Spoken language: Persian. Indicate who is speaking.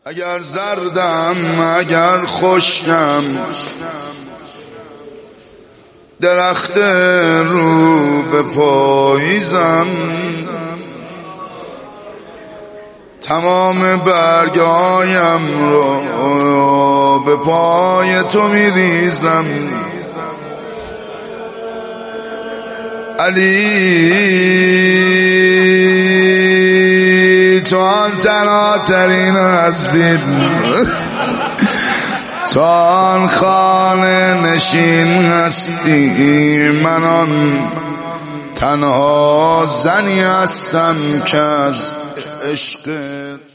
Speaker 1: اگر زردم اگر خشکم، درخت رو به پاییزم، تمام برگایم رو به پای تو میریزم. علی تو آن تنها ترین هستی، تو آن خانه نشین هستی، من آن تنها زنی هستم که از عشق